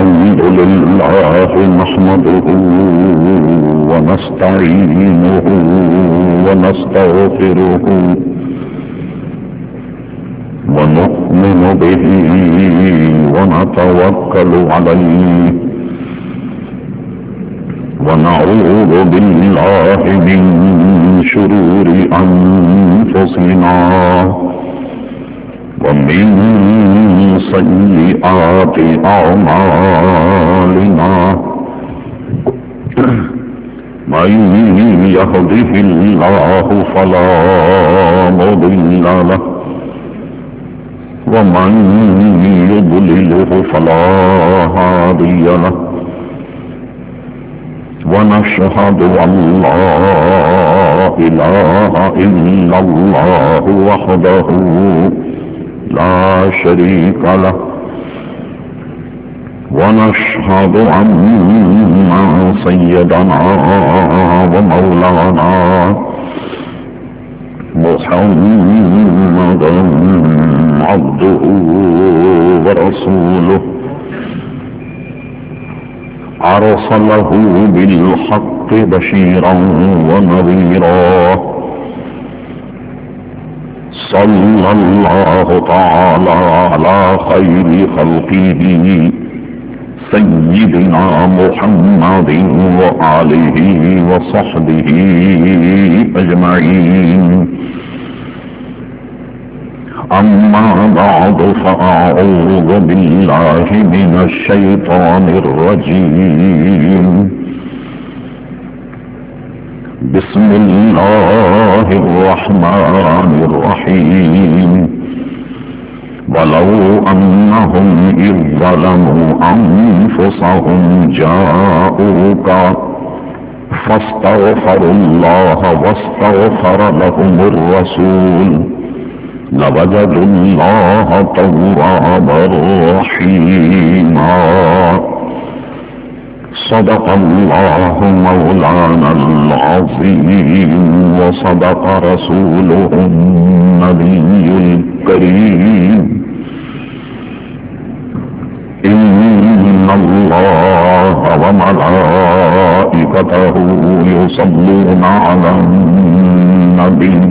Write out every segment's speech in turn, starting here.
الحمد لله نحمده ونستعينه ونستغفره ونؤمن به ونتوكل عليه ونعوذ بالله من شرور أنفسنا ومن سيئات أعمالنا من يهده الله فلا مضل له ومن يضلله فلا هادي له ونشهد أن لا إله إلا الله وحده لا شريك له ونشهد أن سيدنا ومولانا محمدا عبده ورسوله أرسله بالحق بشيرا ونذيرا صلى الله تعالى على خير خلقه سيدنا محمد وآله وصحبه أجمعين أما بعد فأعوذ بالله من الشيطان الرجيم بسم الله الرحمن الرحيم ولو أنهم إذ ظلموا أنفسهم جاءوك فاستغفروا الله واستغفر لهم الرسول لوجدوا الله توابا رحيما صدق الله مولانا العظيم وصدق رسوله النبي الكريم إن الله وملائكته يصلون على النبي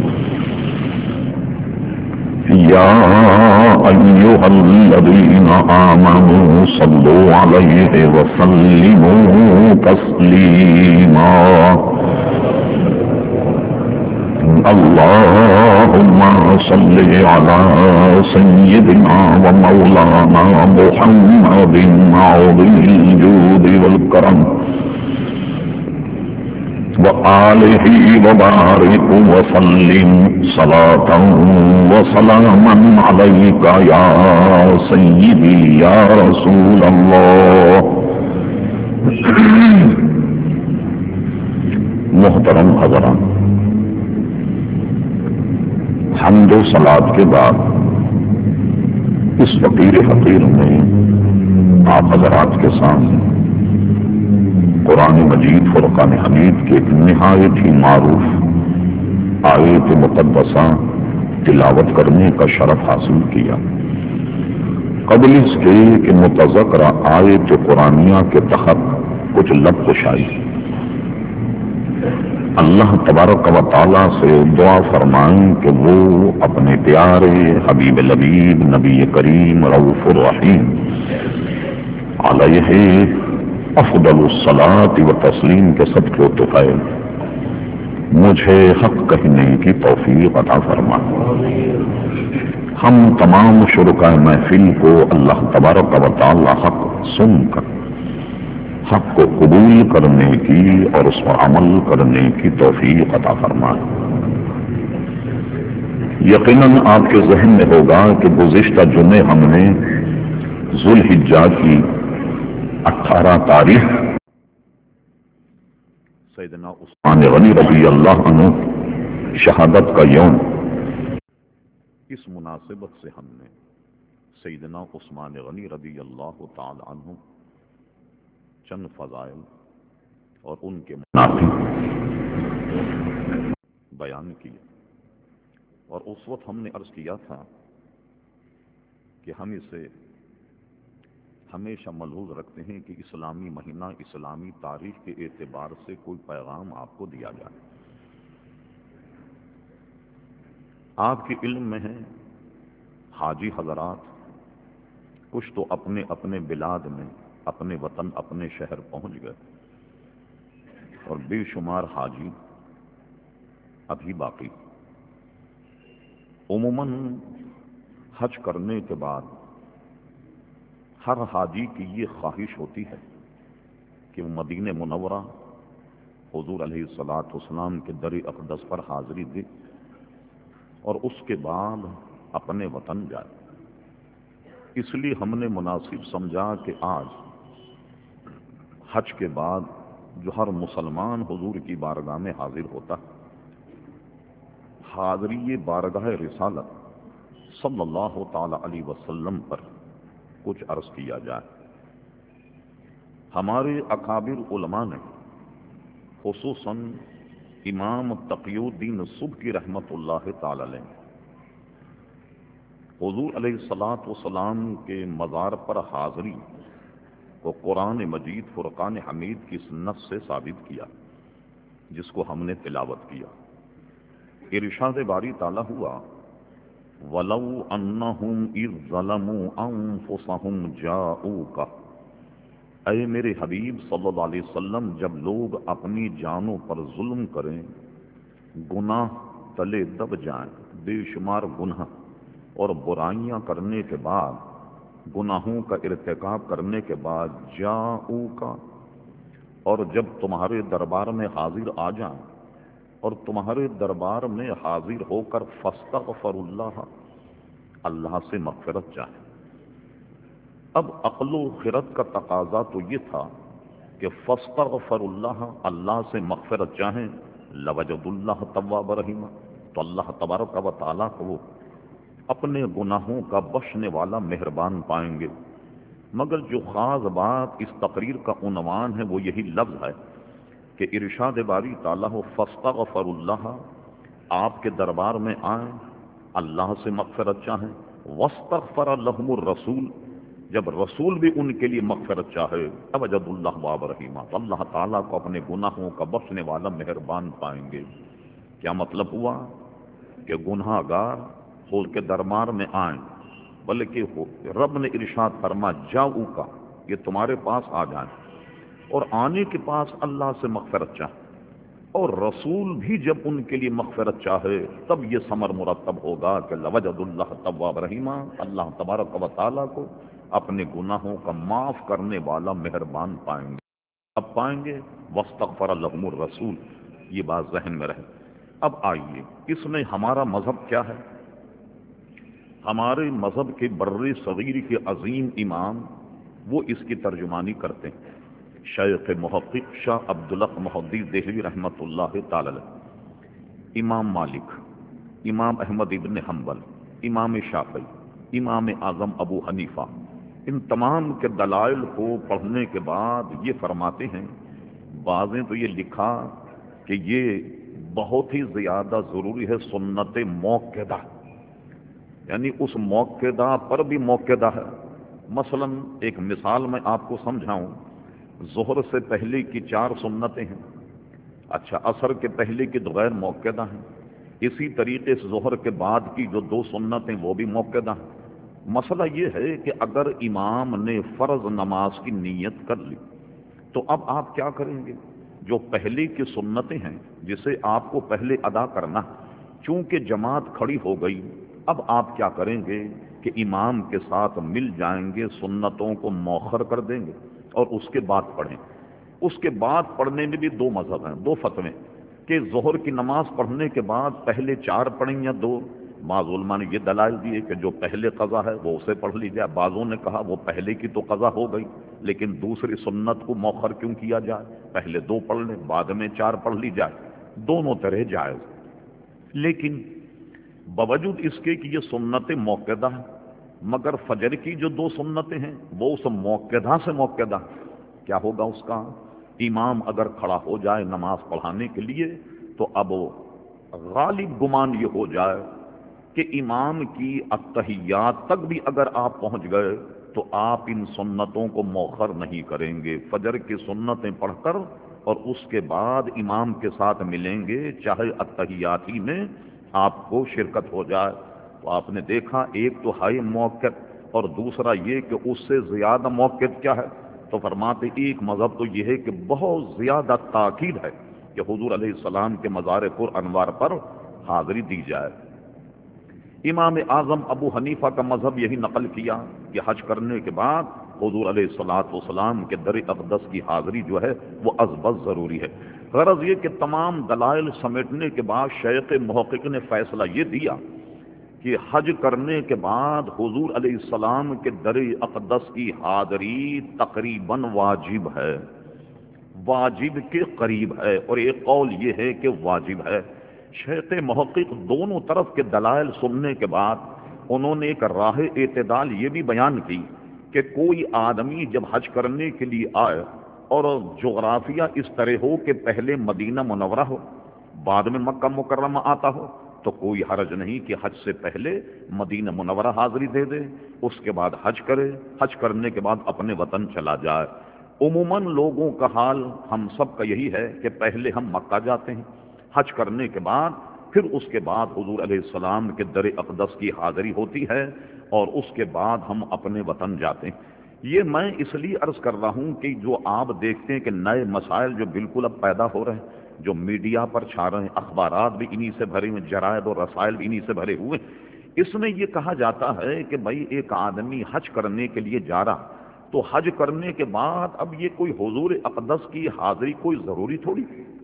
يا أيها الذين آمنوا صلوا عليه وسلموا تسليما اللهم صل على سيدنا ومولانا محمد عظيم الجود والكرم وآله وبارك وسلم صلاة وسلاما عليك يا سيدي يا رسول الله محترم حضرات، حمد و صلاۃ کے بعد اس فقیر حقیر میں آپ حضرات کے سامنے قرآن مجید فرقان حمید کے ایک نہایت ہی معروف آیت مقدسہ تلاوت کرنے کا شرف حاصل کیا۔ قبل اس کے کہ متذکرہ آیت قرآنیہ کے تحت کچھ لب کشائی اللہ تبارک و تعالیٰ سے دعا فرمائیں کہ وہ اپنے پیارے حبیب لبیب نبی کریم رؤوف الرحیم علیہ افضل الصلاۃ و تسلیم کے صدقے و طفیل مجھے حق کہنے کی توفیق عطا فرما۔ ہم تمام شرکاء محفل کو اللہ تبارک و تعالی حق سن کر حق کو قبول کرنے کی اور اس پر عمل کرنے کی توفیق عطا فرما۔ یقیناً آپ کے ذہن میں ہوگا کہ گزشتہ جمعے ہم نے ذوالحجہ کی 18 تاریخ سیدنا عثمان غنی رضی اللہ عنہ شہادت کا یوم، اس مناسبت سے ہم نے سیدنا عثمان غنی رضی اللہ تعالی عنہ چند فضائل اور ان کے منافی بیان کیے، اور اس وقت ہم نے عرض کیا تھا کہ ہم اسے ہمیشہ ملحوظ رکھتے ہیں کہ اسلامی مہینہ اسلامی تاریخ کے اعتبار سے کوئی پیغام آپ کو دیا جائے. آپ کے علم میں ہے حاجی حضرات کچھ تو اپنے اپنے بلاد میں اپنے وطن اپنے شہر پہنچ گئے اور بے شمار حاجی ابھی باقی. عموماً حج کرنے کے بعد ہر حاجی کی یہ خواہش ہوتی ہے کہ وہ مدینہ منورہ حضور علیہ الصلوۃ والسلام کے در اقدس پر حاضری دے اور اس کے بعد اپنے وطن جائے. اس لیے ہم نے مناسب سمجھا کہ آج حج کے بعد جو ہر مسلمان حضور کی بارگاہ میں حاضر ہوتا ہے حاضری بارگاہ رسالت صلی اللہ تعالی علیہ وسلم پر کچھ عرض کیا جائے. ہمارے اکابر علماء نے خصوصاً امام تقی الدین سبکی رحمت اللہ تعالی علیہ حضور علیہ الصلوۃ والسلام کے مزار پر حاضری کو قرآن مجید فرقان حمید کی سنت سے ثابت کیا جس کو ہم نے تلاوت کیا. ارشاد باری تعالی ہوا وَلَوْ أَنَّهُمْ إِذْ ظَلَمُوا أَنفُسَهُمْ جَاءُوكَ اے میرے حبیب صلی اللہ علیہ وسلم جب لوگ اپنی جانوں پر ظلم کریں گناہ تلے دب جائیں بے شمار گناہ اور برائیاں کرنے کے بعد گناہوں کا ارتکاب کرنے کے بعد جاءوکا اور جب تمہارے دربار میں حاضر آ جائیں اور تمہارے دربار میں حاضر ہو کر فاستغفر اللہ اللہ سے مغفرت چاہیں. اب عقل و خرد کا تقاضا تو یہ تھا کہ فاستغفر اللہ اللہ سے مغفرت چاہیں لوجد اللہ تواب رحیم تو اللہ تبارک و تعالیٰ کو اپنے گناہوں کا بخشنے والا مہربان پائیں گے. مگر جو خاص بات اس تقریر کا عنوان ہے وہ یہی لفظ ہے کہ ارشاد باری تعالیٰ فاستغفر اللہ آپ کے دربار میں آئیں اللہ سے مغفرت چاہیں واستغفر لهم الرسول جب رسول بھی ان کے لیے مغفرت چاہے وجد اللہ باب رحیمہ تو اللہ تعالیٰ کو اپنے گناہوں کا بخشنے والا مہربان پائیں گے. کیا مطلب ہوا کہ گناہ گار خود کے دربار میں آئیں بلکہ رب نے ارشاد فرما جاؤ کا یہ تمہارے پاس آ جائیں اور آنے کے پاس اللہ سے مغفرت چاہیں اور رسول بھی جب ان کے لیے مغفرت چاہے تب یہ ثمر مرتب ہوگا کہ لوجد اللہ تواب رحیمہ اللہ تبارک و تعالیٰ کو اپنے گناہوں کا معاف کرنے والا مہربان پائیں گے. اب پائیں گے واستغفر لهم الرسول یہ بات ذہن میں رہے. اب آئیے اس میں ہمارا مذہب کیا ہے. ہمارے مذہب کے بر صغیر کے عظیم امام وہ اس کی ترجمانی کرتے ہیں شیخ محقق شاہ عبدالحق محدث دہلوی رحمۃ اللہ تعالی علیہ، امام مالک، امام احمد ابن حنبل، امام شافعی، امام اعظم ابو حنیفہ، ان تمام کے دلائل کو پڑھنے کے بعد یہ فرماتے ہیں بعضیں تو یہ لکھا کہ یہ بہت ہی زیادہ ضروری ہے سنت موقدہ یعنی اس موقدہ پر بھی موقدہ ہے. مثلا ایک مثال میں آپ کو سمجھاؤں ظہر سے پہلے کی 4 سنتیں ہیں اچھا عصر کے پہلے کی تو غیر موقدہ ہیں اسی طریقے سے ظہر کے بعد کی جو 2 سنتیں وہ بھی موقدہ ہیں. مسئلہ یہ ہے کہ اگر امام نے فرض نماز کی نیت کر لی تو اب آپ کیا کریں گے جو پہلے کی سنتیں ہیں جسے آپ کو پہلے ادا کرنا چونکہ جماعت کھڑی ہو گئی اب آپ کیا کریں گے کہ امام کے ساتھ مل جائیں گے سنتوں کو مؤخر کر دیں گے اور اس کے بعد پڑھیں. اس کے بعد پڑھنے میں بھی 2 مذہب ہیں 2 فتوے کہ ظہر کی نماز پڑھنے کے بعد پہلے 4 پڑھیں یا 2. بعض علماء نے یہ دلائل دیے کہ جو پہلے قضا ہے وہ اسے پڑھ لی جائے. بعضوں نے کہا وہ پہلے کی تو قضا ہو گئی لیکن دوسری سنت کو مؤخر کیوں کیا جائے پہلے 2 پڑھ لیں بعد میں 4 پڑھ لی جائے. دونوں طرح جائز لیکن باوجود اس کے کہ یہ سنت موقدہ ہیں مگر فجر کی جو 2 سنتیں ہیں وہ اس موقدہ سے موقدہ. کیا ہوگا اس کا امام اگر کھڑا ہو جائے نماز پڑھانے کے لیے تو اب غالب گمان یہ ہو جائے کہ امام کی التحیات تک بھی اگر آپ پہنچ گئے تو آپ ان سنتوں کو مؤخر نہیں کریں گے، فجر کی سنتیں پڑھ کر اور اس کے بعد امام کے ساتھ ملیں گے، چاہے اتحیاتی میں آپ کو شرکت ہو جائے۔ تو آپ نے دیکھا ایک تو ہے موقع اور دوسرا یہ کہ اس سے زیادہ موقع کیا ہے، تو فرماتے ایک مذہب تو یہ ہے کہ بہت زیادہ تاکید ہے کہ حضور علیہ السلام کے مزار پر انوار پر حاضری دی جائے۔ امام اعظم ابو حنیفہ کا مذہب یہی نقل کیا کہ حج کرنے کے بعد حضور علیہ الصلوۃ والسلام کے در اقدس کی حاضری جو ہے وہ ازبز ضروری ہے۔ غرض یہ کہ تمام دلائل سمیٹنے کے بعد شیخ محقق نے فیصلہ یہ دیا کہ حج کرنے کے بعد حضور علیہ السلام کے در اقدس کی حاضری تقریباً واجب ہے، واجب کے قریب ہے، اور ایک قول یہ ہے کہ واجب ہے۔ شیخ محقق دونوں طرف کے دلائل سننے کے بعد انہوں نے ایک راہ اعتدال یہ بھی بیان کی کہ کوئی آدمی جب حج کرنے کے لیے آئے اور جغرافیہ اس طرح ہو کہ پہلے مدینہ منورہ ہو بعد میں مکہ مکرمہ آتا ہو تو کوئی حرج نہیں کہ حج سے پہلے مدینہ منورہ حاضری دے دے، اس کے بعد حج کرے، حج کرنے کے بعد اپنے وطن چلا جائے۔ عموماً لوگوں کا حال ہم سب کا یہی ہے کہ پہلے ہم مکہ جاتے ہیں، حج کرنے کے بعد پھر اس کے بعد حضور علیہ السلام کے در اقدس کی حاضری ہوتی ہے اور اس کے بعد ہم اپنے وطن جاتے ہیں۔ یہ میں اس لیے عرض کر رہا ہوں کہ جو آپ دیکھتے ہیں کہ نئے مسائل جو بالکل اب پیدا ہو رہے ہیں، جو میڈیا پر چھا رہے ہیں، اخبارات بھی انہی سے بھرے ہوئے، جرائد اور رسائل بھی انہی سے بھرے ہوئے، اس میں یہ کہا جاتا ہے کہ بھائی ایک آدمی حج کرنے کے لیے جا رہا تو حج کرنے کے بعد اب یہ کوئی حضور اقدس کی حاضری کوئی ضروری تھوڑی،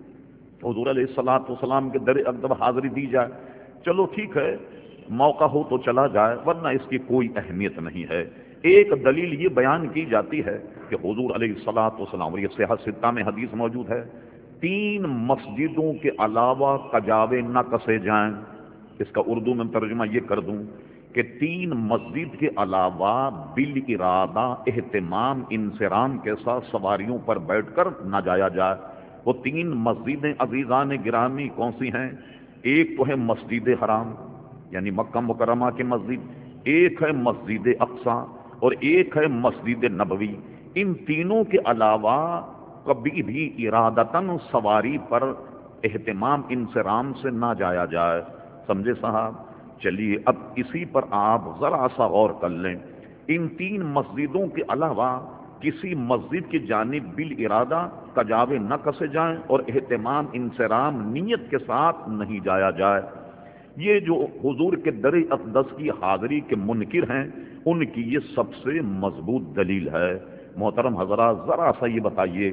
حضور علیہ الصلوۃ والسلام کے در اقدس حاضری دی جائے، چلو ٹھیک ہے موقع ہو تو چلا جائے، ورنہ اس کی کوئی اہمیت نہیں ہے۔ ایک دلیل یہ بیان کی جاتی ہے کہ حضور علیہ الصلوۃ والسلام، اور یہ صحیح ستہ میں حدیث موجود ہے، 3 مسجدوں کے علاوہ کجاوے نہ کسے جائیں۔ اس کا اردو میں ترجمہ یہ کر دوں کہ 3 مسجد کے علاوہ بالارادہ اہتمام انصرام کے ساتھ سواریوں پر بیٹھ کر نہ جایا جائے۔ وہ 3 مسجدیں عزیزان گرامی کون سی ہیں؟ ایک تو ہے مسجد حرام یعنی مکہ مکرمہ کی مسجد، ایک ہے مسجد اقصی اور ایک ہے مسجد نبوی۔ ان تینوں کے علاوہ کبھی بھی ارادتاً سواری پر اہتمام انصرام سے نہ جایا جائے۔ سمجھے صاحب؟ چلیے اب اسی پر آپ ذرا سا غور کر لیں، ان 3 مسجدوں کے علاوہ کسی مسجد کی جانب بالارادہ کجاوے نہ کسے جائیں اور اہتمام انصرام نیت کے ساتھ نہیں جایا جائے۔ یہ جو حضور کے در اقدس کی حاضری کے منکر ہیں ان کی یہ سب سے مضبوط دلیل ہے۔ محترم حضرات ذرا سا یہ بتائیے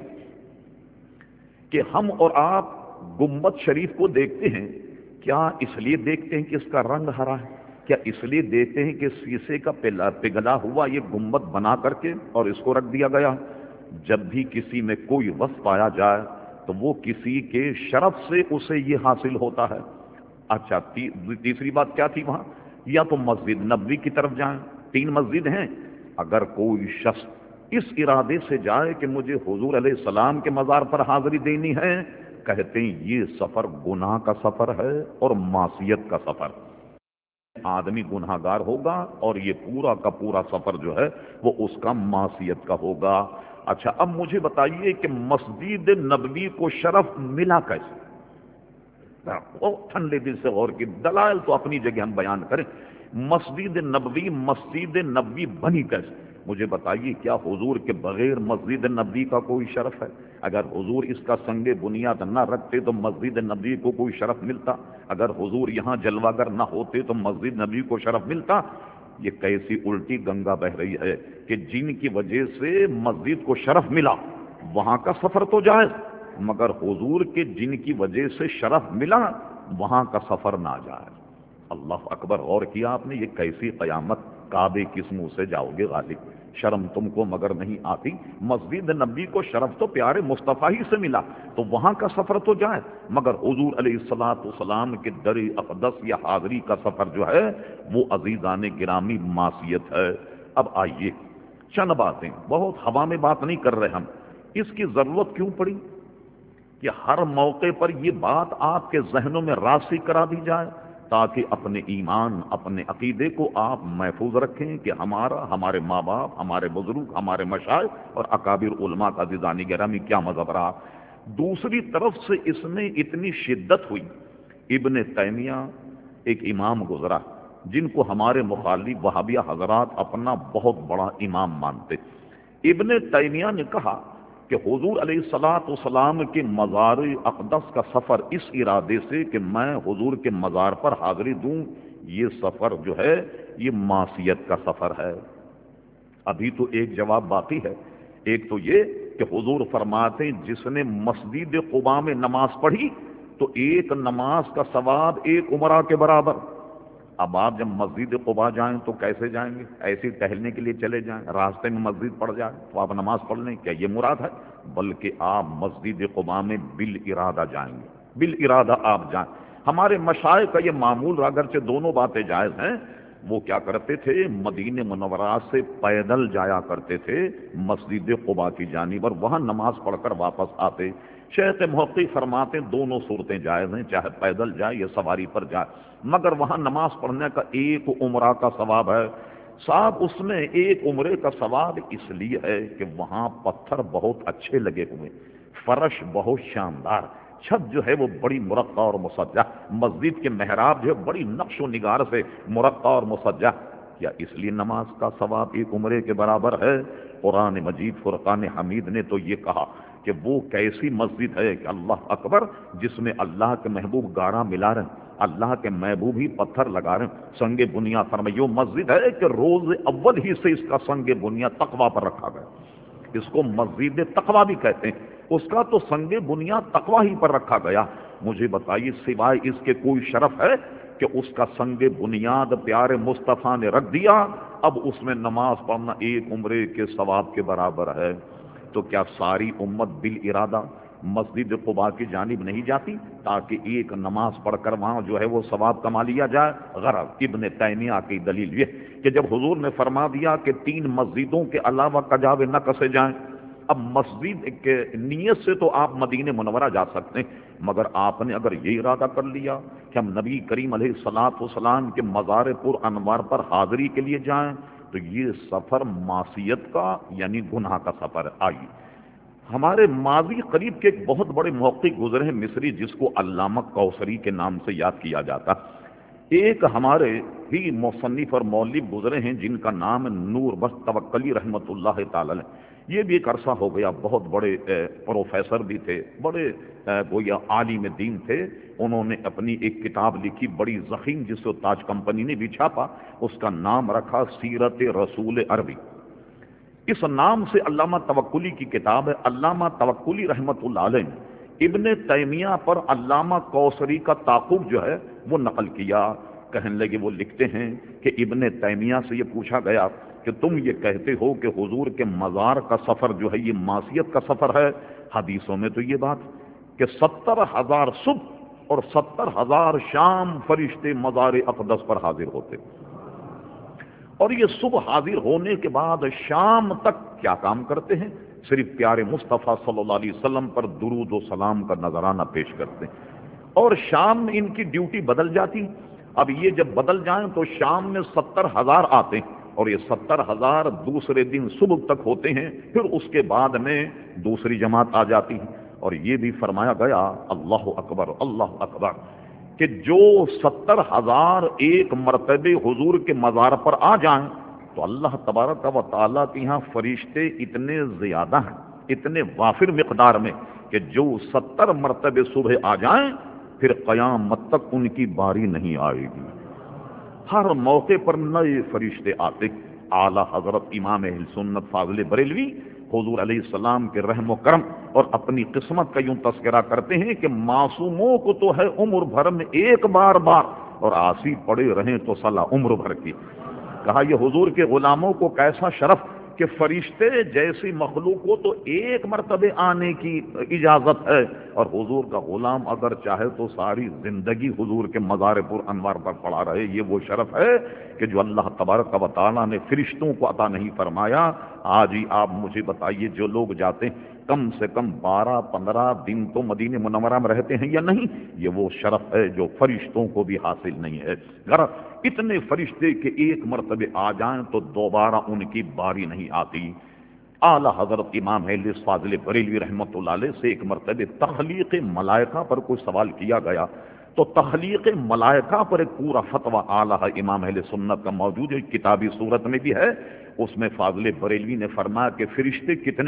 کہ ہم اور آپ گنبد شریف کو دیکھتے ہیں، کیا اس لیے دیکھتے ہیں کہ اس کا رنگ ہرا ہے؟ کیا اس لیے دیکھتے ہیں کہ شیشے کا پگھلا ہوا یہ گنبد بنا کر کے اور اس کو رکھ دیا گیا؟ جب بھی کسی میں کوئی وصف پایا جائے تو وہ کسی کے شرف سے اسے یہ حاصل ہوتا ہے۔ اچھا تیسری بات کیا تھی وہاں؟ یا تو مسجد نبوی کی طرف جائیں، 3 مسجد ہیں، اگر کوئی شخص اس ارادے سے جائے کہ مجھے حضور علیہ السلام کے مزار پر حاضری دینی ہے، کہتے ہیں یہ سفر گناہ کا سفر ہے اور معصیت کا سفر۔ آدمی گناہ گار ہوگا اور یہ پورا کا پورا سفر جو ہے وہ اس کا معصیت کا ہوگا۔ اچھا اب مجھے بتائیے کہ مسجد نبوی کو شرف ملا کیسے؟ ٹھنڈے دل سے غور کی، دلائل تو اپنی جگہ ہم بیان کریں۔ مسجد نبوی بنی کیسے؟ مجھے بتائیے کیا حضور کے بغیر مسجد نبوی کا کوئی شرف ہے؟ اگر حضور اس کا سنگ بنیاد نہ رکھتے تو مسجد نبوی کو کوئی شرف ملتا؟ اگر حضور یہاں جلوہ گر نہ ہوتے تو مسجد نبوی کو شرف ملتا؟ یہ کیسی الٹی گنگا بہ رہی ہے کہ جن کی وجہ سے مسجد کو شرف ملا وہاں کا سفر تو جائز، مگر حضور کے جن کی وجہ سے شرف ملا وہاں کا سفر نہ جائز۔ اللہ اکبر! غور کیا آپ نے؟ یہ کیسی قیامت! کعبے کس منہ سے جاؤ گے غالب؟ شرم تم کو مگر نہیں آتی؟ مسجد نبی کو شرف تو پیارے مصطفیٰ ہی سے ملا تو وہاں کا سفر تو جائے، مگر حضور علیہ الصلوۃ والسلام کے در اقدس یا حاضری کا سفر جو ہے وہ عزیزان گرامی معصیت ہے۔ اب آئیے چند باتیں، بہت ہوا میں بات نہیں کر رہے ہم، اس کی ضرورت کیوں پڑی کہ ہر موقع پر یہ بات آپ کے ذہنوں میں راسخ کرا دی جائے تاکہ اپنے ایمان اپنے عقیدے کو آپ محفوظ رکھیں کہ ہمارا، ہمارے ماں باپ، ہمارے بزرگ، ہمارے مشائخ اور اکابر علماء کا عزیزان گرامی کیا مذہب رہا۔ دوسری طرف سے اس میں اتنی شدت ہوئی، ابن تیمیہ ایک امام گزرا جن کو ہمارے مخالف وہابیہ حضرات اپنا بہت بڑا امام مانتے۔ ابن تیمیہ نے کہا کہ حضور علیہ الصلوۃ والسلام کے مزار اقدس کا سفر اس ارادے سے کہ میں حضور کے مزار پر حاضری دوں، یہ سفر جو ہے یہ معصیت کا سفر ہے۔ ابھی تو ایک جواب باقی ہے، ایک تو یہ کہ حضور فرماتے ہیں جس نے مسجد قباء میں نماز پڑھی تو ایک نماز کا ثواب ایک عمرہ کے برابر۔ اب آپ جب مسجد قباء جائیں تو کیسے جائیں گے؟ ایسے ٹہلنے کے لیے چلے جائیں، راستے میں مسجد پڑ جائے تو آپ نماز پڑھ لیں، کیا یہ مراد ہے؟ بلکہ آپ مسجد قباء میں بالارادہ جائیں گے، بالارادہ آپ جائیں۔ ہمارے مشائخ کا یہ معمول رہا، اگرچہ دونوں باتیں جائز ہیں، وہ کیا کرتے تھے مدینہ منورہ سے پیدل جایا کرتے تھے مسجد قباء کی جانب اور وہاں نماز پڑھ کر واپس آتے۔ شیخ محقق فرماتے دونوں صورتیں جائز ہیں، چاہے پیدل جائے یا سواری پر جائے، مگر وہاں نماز پڑھنے کا ایک عمرہ کا ثواب ہے۔ صاحب اس میں ایک عمرے کا ثواب اس لیے ہے کہ وہاں پتھر بہت اچھے لگے ہوئے، فرش بہت شاندار، چھت جو ہے وہ بڑی مرقع اور مسجع، مسجد کے محراب جو ہے بڑی نقش و نگار سے مرقع اور مسجع۔ کیا اس لیے نماز کا ثواب ایک عمرے کے برابر ہے؟ قرآن مجید فرقان حمید نے تو یہ کہا کہ وہ کیسی مسجد ہے کہ اللہ اکبر، جس میں اللہ کے محبوب گارا ملا رہے ہیں، اللہ کے محبوب ہی پتھر لگا رہے ہیں، سنگ بنیاد فرمائے۔ یہ مسجد ہے کہ روز اول ہی سے اس کا سنگ بنیاد تقویٰ پر رکھا گیا، اس کو مسجد تقویٰ بھی کہتے ہیں، اس کا تو سنگ بنیاد تقویٰ ہی پر رکھا گیا۔ مجھے بتائیے سوائے اس کے کوئی شرف ہے کہ اس کا سنگ بنیاد پیارے مصطفیٰ نے رکھ دیا، اب اس میں نماز پڑھنا ایک عمرے کے ثواب کے برابر ہے؟ تو کیا ساری امت بالارادہ مسجد قباء کی جانب نہیں جاتی تاکہ ایک نماز پڑھ کر وہاں جو ہے وہ ثواب کما لیا جائے؟ غرض ابن تیمیہ کی دلیل یہ کہ جب حضور نے فرما دیا کہ 3 مسجدوں کے علاوہ کجاوے نہ کسے جائیں، اب مسجد کے نیت سے تو آپ مدینہ منورہ جا سکتے ہیں، مگر آپ نے اگر یہ ارادہ کر لیا کہ ہم نبی کریم علیہ الصلوۃ والسلام کے مزار پر انوار پر حاضری کے لیے جائیں تو یہ سفر معصیت کا یعنی گناہ کا سفر ہے۔ آئیے ہمارے ماضی قریب کے ایک بہت بڑے محقق گزرے ہیں مصری، جس کو علامہ کوثری کے نام سے یاد کیا جاتا۔ ایک ہمارے ہی مصنف اور مؤلف گزرے ہیں جن کا نام نور بخش توکلی رحمۃ اللہ تعالی علیہ۔ یہ بھی ایک عرصہ ہو گیا، بہت بڑے پروفیسر بھی تھے، بڑے گویا عالم دین تھے۔ انہوں نے اپنی ایک کتاب لکھی بڑی ضخیم، جس کو تاج کمپنی نے بھی چھاپا، اس کا نام رکھا سیرت رسول عربی۔ اس نام سے علامہ توکلی کی کتاب ہے۔ علامہ توکلی رحمۃ اللہ علیہ ابن تیمیہ پر علامہ کوثری کا تعقب جو ہے وہ نقل کیا۔ کہنے لگے، وہ لکھتے ہیں کہ ابن تیمیہ سے یہ پوچھا گیا کہ تم یہ کہتے ہو کہ حضور کے مزار کا سفر جو ہے یہ معصیت کا سفر ہے، حدیثوں میں تو یہ بات کہ 70,000 صبح اور 70,000 شام فرشتے مزار اقدس پر حاضر ہوتے، اور یہ صبح حاضر ہونے کے بعد شام تک کیا کام کرتے ہیں؟ صرف پیارے مصطفیٰ صلی اللہ علیہ وسلم پر درود و سلام کا نذرانہ پیش کرتے ہیں، اور شام میں ان کی ڈیوٹی بدل جاتی۔ اب یہ جب بدل جائیں تو شام میں 70,000 آتے ہیں، اور یہ 70,000 دوسرے دن صبح تک ہوتے ہیں، پھر اس کے بعد میں دوسری جماعت آ جاتی ہے۔ اور یہ بھی فرمایا گیا، اللہ اکبر اللہ اکبر، کہ جو 70,000 ایک مرتبہ حضور کے مزار پر آ جائیں تو اللہ تبارک و تعالیٰ کے یہاں فرشتے اتنے زیادہ ہیں، اتنے وافر مقدار میں، کہ جو 70 مرتبہ صبح آ جائیں پھر قیامت تک ان کی باری نہیں آئے گی۔ ہر موقع پر نئے فرشتے آتے۔ اعلیٰ حضرت امام اہل سنت فاضل بریلوی حضور علیہ السلام کے رحم و کرم اور اپنی قسمت کا یوں تذکرہ کرتے ہیں کہ معصوموں کو تو ہے عمر بھر میں ایک بار اور آسی پڑے رہیں تو صلاح عمر بھر کی۔ کہا یہ حضور کے غلاموں کو کیسا شرف کہ فرشتے جیسی مخلوق کو تو ایک مرتبہ آنے کی اجازت ہے، اور حضور کا غلام اگر چاہے تو ساری زندگی حضور کے مزار پر انوار پر پڑا رہے۔ یہ وہ شرف ہے کہ جو اللہ تبارک و تعالیٰ نے فرشتوں کو عطا نہیں فرمایا۔ آج ہی آپ مجھے بتائیے جو لوگ جاتے ہیں کم سے کم 12-15 دن تو مدینہ منورہ میں رہتے ہیں یا نہیں؟ یہ وہ شرف ہے جو فرشتوں کو بھی حاصل نہیں ہے۔ اگر اتنے فرشتے کہ ایک مرتبہ آ جائیں تو دوبارہ ان کی باری نہیں آتی۔ اعلی حضرت امام اہل فاضل بریلوی رحمۃ اللہ علیہ سے ایک مرتبہ تخلیق ملائکہ پر کوئی سوال کیا گیا، تو تخلیق ملائکہ پر ایک پورا فتویٰ اعلی امام اہل سنت کا موجود ہے، کتابی صورت میں بھی ہے۔ اس میں فاضل بریلوی نے فرمایا کہ فرشتے کتنے،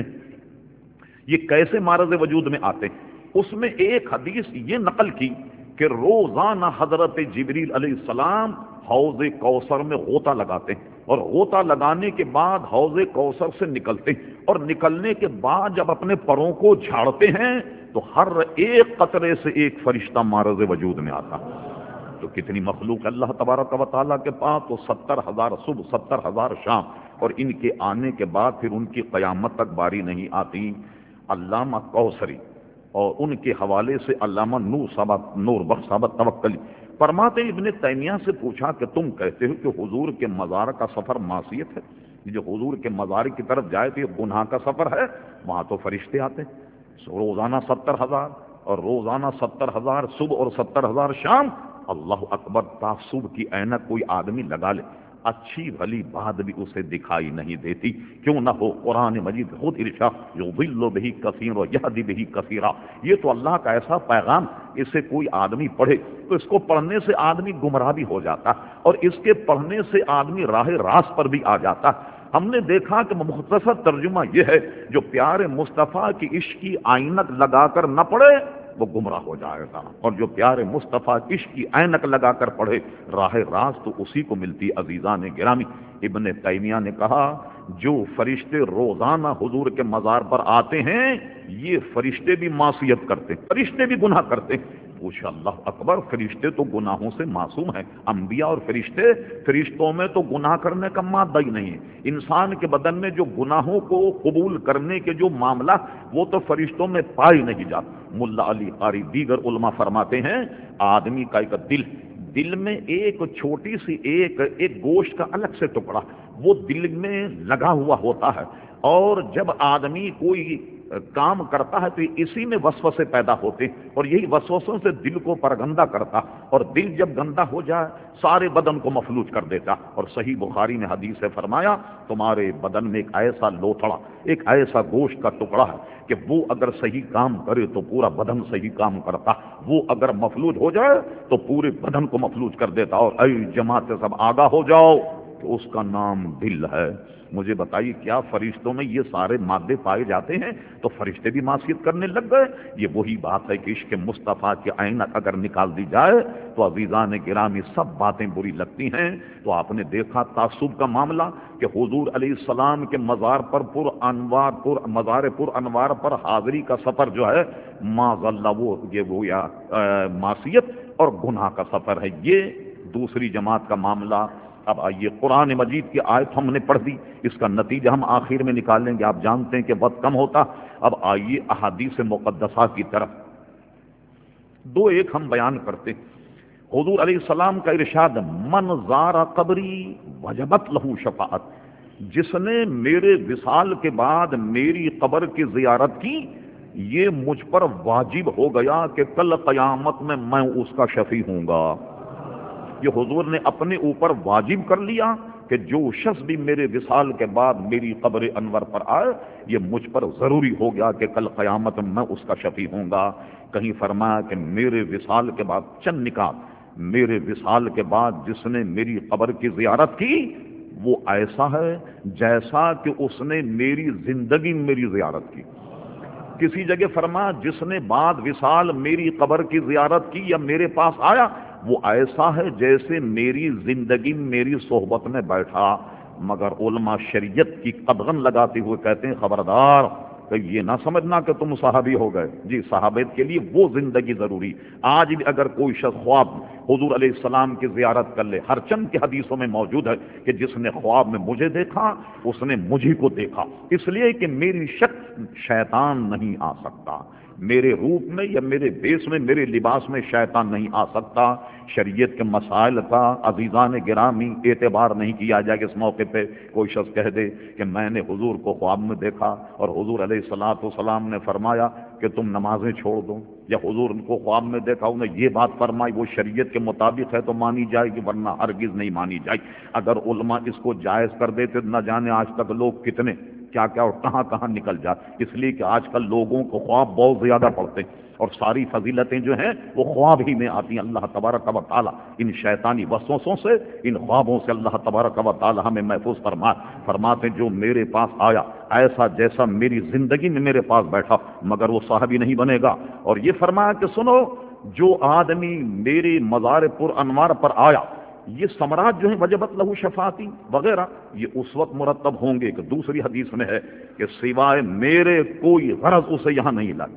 یہ کیسے معرض وجود میں آتے ہیں۔ اس میں ایک حدیث یہ نقل کی کہ روزانہ حضرت جبریل علیہ السلام حوض کوثر میں غوطہ لگاتے ہیں، اور غوطہ لگانے کے بعد حوض کوثر سے نکلتے ہیں، اور نکلنے کے بعد جب اپنے پروں کو جھاڑتے ہیں تو ہر ایک قطرے سے ایک فرشتہ معرض وجود میں آتا۔ تو کتنی مخلوق اللہ تبارک و تعالیٰ کے پاس، تو 70,000 صبح 70,000 شام، اور ان کے آنے کے بعد پھر ان کی قیامت تک باری نہیں آتی۔ علامہ کوثری اور ان کے حوالے سے علامہ نور بخش صاحب توکلی فرماتے ہیں، ابن تیمیہ سے پوچھا کہ تم کہتے ہو کہ حضور کے مزار کا سفر معصیت ہے، جو حضور کے مزار کی طرف جائے تو یہ گناہ کا سفر ہے، وہاں تو فرشتے آتے ہیں روزانہ 70,000، اور روزانہ 70,000 صبح اور 70,000 شام۔ اللہ اکبر، تعصب کی عینک کوئی آدمی لگا لے، اچھی بھلی بات بھی اسے دکھائی نہیں دیتی، کیوں نہ ہو قرآن مجید خود ارشاد یضل بہ کثیر و یہدی بہ کثیرا، یہ تو اللہ کا ایسا پیغام، اسے کوئی آدمی پڑھے تو اس کو پڑھنے سے آدمی گمراہ بھی ہو جاتا، اور اس کے پڑھنے سے آدمی راہ راست پر بھی آ جاتا۔ ہم نے دیکھا کہ مختصر ترجمہ یہ ہے، جو پیارے مصطفیٰ کی عشق کی عینک لگا کر نہ پڑھے وہ گمراہ ہو جائے گا، اور جو پیارے مصطفیٰ کی عشق کی عینک لگا کر پڑھے راہ راست تو اسی کو ملتی۔ عزیزان گرامی، ابن تیمیہ نے کہا جو فرشتے روزانہ حضور کے مزار پر آتے ہیں یہ فرشتے بھی معصیت کرتے ہیں، فرشتے بھی گناہ کرتے ہیں۔ پوچھا اللہ اکبر، فرشتے تو گناہوں سے معصوم ہیں، انبیاء اور فرشتوں میں تو گناہ کرنے کا مادہ ہی نہیں ہے۔ انسان کے بدن میں جو گناہوں کو قبول کرنے کے جو معاملہ وہ تو فرشتوں میں پائی نہیں جاتا۔ ملا علی قاری دیگر علماء فرماتے ہیں آدمی کا ایک دل میں ایک چھوٹی سی ایک گوشت کا الگ سے ٹکڑا وہ دل میں لگا ہوا ہوتا ہے، اور جب آدمی کوئی کام کرتا ہے تو اسی میں وسوسے پیدا ہوتے ہیں، اور یہی وسوسوں سے دل کو پرگندہ کرتا، اور دل جب گندا ہو جائے سارے بدن کو مفلوج کر دیتا۔ اور صحیح بخاری نے حدیث سے فرمایا تمہارے بدن میں ایک ایسا لوتھڑا، ایک ایسا گوشت کا ٹکڑا ہے کہ وہ اگر صحیح کام کرے تو پورا بدن صحیح کام کرتا، وہ اگر مفلوج ہو جائے تو پورے بدن کو مفلوج کر دیتا۔ اور اے جماعت سب آگاہ ہو جاؤ کہ اس کا نام دل ہے۔ مجھے بتائیے کیا فرشتوں میں یہ سارے مادے پائے جاتے ہیں تو فرشتے بھی معصیت کرنے لگ گئے؟ یہ وہی بات ہے کہ عشق مصطفیٰ کی عینک اگر نکال دی جائے تو عزیزان گرامی سب باتیں بری لگتی ہیں۔ تو آپ نے دیکھا تعصب کا معاملہ کہ حضور علیہ السلام کے مزار پر مزار پر انوار پر حاضری کا سفر جو ہے معاذ اللہ وہ یا معصیت اور گناہ کا سفر ہے۔ یہ دوسری جماعت کا معاملہ۔ اب آئیے قرآن مجید کی آیت ہم نے پڑھ دی، اس کا نتیجہ ہم آخر میں نکالیں گے، آپ جانتے ہیں کہ وقت کم ہوتا۔ اب آئیے احادیث مقدسہ کی طرف، دو ایک ہم بیان کرتے ہیں۔ حضور علیہ السلام کا ارشاد من زار قبری وجبت لہو شفاعت، جس نے میرے وصال کے بعد میری قبر کی زیارت کی یہ مجھ پر واجب ہو گیا کہ کل قیامت میں اس کا شفیع ہوں گا۔ یہ حضور نے اپنے اوپر واجب کر لیا کہ جو شخص بھی میرے وصال کے بعد میری قبر انور پر آئے یہ مجھ پر ضروری ہو گیا کہ کل قیامت میں اس کا شفیع ہوں گا۔ کہیں فرمایا کہ میرے وصال کے بعد چند نکات، میرے وصال کے بعد جس نے میری قبر کی زیارت کی وہ ایسا ہے جیسا کہ اس نے میری زندگی میں میری زیارت کی۔ کسی جگہ فرمایا جس نے بعد وصال میری قبر کی زیارت کی یا میرے پاس آیا وہ ایسا ہے جیسے میری زندگی میری صحبت میں بیٹھا۔ مگر علماء شریعت کی قدغن لگاتے ہوئے کہتے ہیں خبردار کہ یہ نہ سمجھنا کہ تم صحابی ہو گئے، جی صحابیت کے لیے وہ زندگی ضروری۔ آج بھی اگر کوئی شخص خواب حضور علیہ السلام کی زیارت کر لے، ہر چند کی حدیثوں میں موجود ہے کہ جس نے خواب میں مجھے دیکھا اس نے مجھے کو دیکھا، اس لیے کہ میری شک شیطان نہیں آ سکتا، میرے روپ میں یا میرے بیس میں، میرے لباس میں شیطان نہیں آ سکتا۔ شریعت کے مسائل کا عزیزان گرامی اعتبار نہیں کیا جائے کہ اس موقع پہ کوئی شخص کہہ دے کہ میں نے حضور کو خواب میں دیکھا اور حضور علیہ الصلوۃ والسلام نے فرمایا کہ تم نمازیں چھوڑ دو، یا حضور ان کو خواب میں دیکھا انہیں یہ بات فرمائی، وہ شریعت کے مطابق ہے تو مانی جائے گی، ورنہ ہرگز نہیں مانی جائے۔ اگر علماء اس کو جائز کر دیتے نہ جانے آج تک لوگ کتنے کیا کیا اور کہاں کہاں نکل جائے، اس لیے کہ آج کل لوگوں کو خواب بہت زیادہ پڑتے ہیں اور ساری فضیلتیں جو ہیں وہ خواب ہی میں آتی ہیں۔ اللہ تبارک و تعالی ان شیطانی وسوسوں سے، ان خوابوں سے اللہ تبارک و تعالی ہمیں محفوظ فرماتے جو میرے پاس آیا ایسا جیسا میری زندگی میں میرے پاس بیٹھا مگر وہ صحابی نہیں بنے گا۔ اور یہ فرمایا کہ سنو، جو آدمی میرے مزار پر انوار پر آیا، یہ ثمرات جو ہیں وجبت لہو شفاعتی وغیرہ، یہ اس وقت مرتب ہوں گے کہ دوسری حدیث میں ہے کہ سوائے میرے کوئی غرض اسے یہاں نہیں لائی۔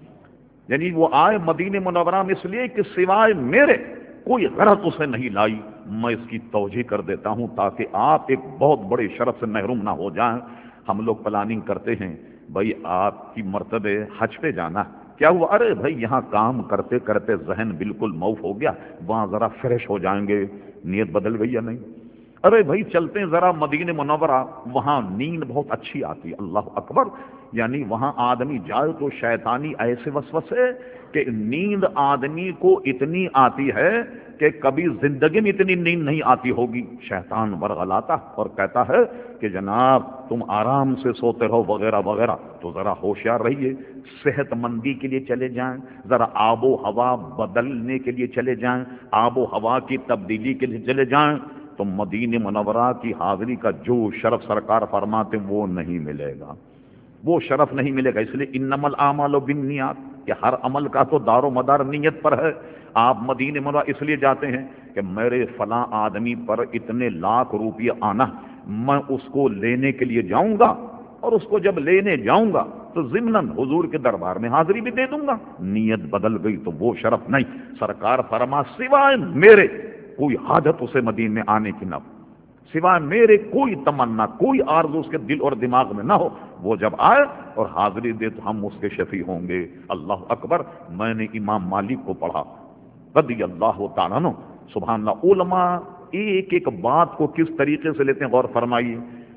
یعنی وہ آئے مدینہ منورہ میں اس لیے کہ سوائے میرے کوئی غرض اسے نہیں لائی۔ میں اس کی توجیہ کر دیتا ہوں تاکہ آپ ایک بہت بڑے شرف سے محروم نہ ہو جائیں۔ ہم لوگ پلاننگ کرتے ہیں بھائی آپ کی مرتبہ حج پہ جانا، کیا ہوا؟ ارے بھائی یہاں کام کرتے کرتے ذہن بالکل موف ہو گیا، وہاں ذرا فریش ہو جائیں گے، نیت بدل گئی یا نہیں؟ ارے بھائی چلتے ہیں ذرا مدینہ منورہ، وہاں نیند بہت اچھی آتی ہے۔ اللہ اکبر! یعنی وہاں آدمی جائے تو شیطانی ایسے وسوسے کہ نیند آدمی کو اتنی آتی ہے کہ کبھی زندگی میں اتنی نیند نہیں آتی ہوگی۔ شیطان ورغلاتا اور کہتا ہے کہ جناب تم آرام سے سوتے رہو وغیرہ وغیرہ، تو ذرا ہوشیار رہیے، صحت مندی کے لیے چلے جائیں، ذرا آب و ہوا بدلنے کے لیے چلے جائیں، آب و ہوا کی تبدیلی کے لیے چلے جائیں، تو مدینہ منورہ کی حاضری کا جو شرف سرکار فرماتے وہ نہیں ملے گا، وہ شرف نہیں ملے گا۔ اس لیے انما الاعمال بالنیات کہ ہر عمل کا تو دار و مدار نیت پر ہے۔ آپ مدینہ منورہ اس لیے جاتے ہیں کہ میرے فلاں آدمی پر اتنے لاکھ روپیہ آنا، میں اس کو لینے کے لیے جاؤں گا، اور اس کو جب لینے جاؤں گا تو ضمناً حضور کے دربار میں حاضری بھی دے دوں گا۔ نیت بدل گئی تو وہ شرف نہیں۔ سرکار فرما سوائے میرے کوئی حاجت اسے مدینے میں آنے کی نہ ہو، سوائے میرے کوئی تمنا کوئی آرزو اس کے دل اور دماغ میں نہ ہو، وہ جب آئے اور حاضری دے تو ہم اس کے شفیع ہوں گے۔ اللہ اکبر! میں نے امام مالک کو پڑھا رضی اللہ تعالیٰ عنہ، سبحان اللہ۔ علماء ایک ایک بات کو کس طریقے سے لیتے ہیں غور فرمائیے۔